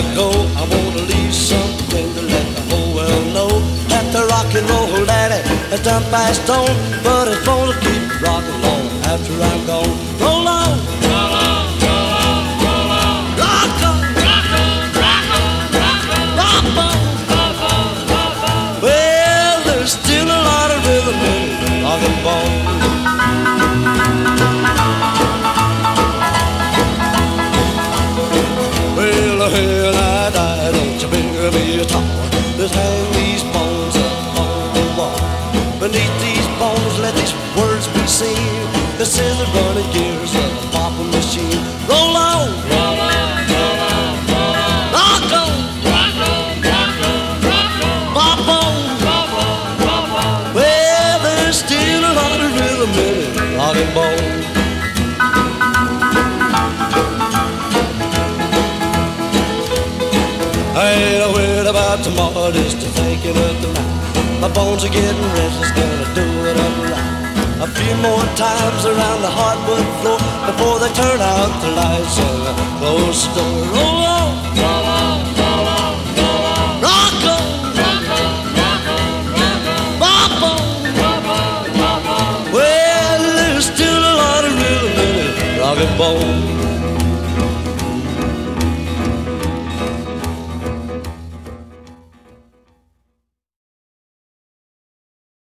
go, I want to leave something to let the whole world know that the rock and roll daddy has done passed on, but it's gonna keep rocking long after I'm gone. Roll on, roll on, roll on, roll on. Rock on, rock on, rock on, rock on. Rock on, rock on, rock on. Well, there's still a lot of rhythm in it, rock and bone. Well, I die, don't you bury me a tower. Let's hang these bones up on the wall. Beneath these bones, let these words be seen. This is the running gears of a popping machine. Roll on, roll on, roll on, roll on. Rock on, rock on, rock on, rock on. Pop on, pop on, pop on. Well, there's still a lot of rhythm in it, rock and bone. I ain't worried about tomorrow, just thinking of tonight. My bones are getting restless, gonna do it up right. A few more times around the hardwood floor before they turn out the lights and close the door. Roll on, roll on, roll on, roll on. Rock on, rock on, rock on, rock on. Bop on, bop on, bop on. Well, there's still a lot of rhythm in it, rock and bone.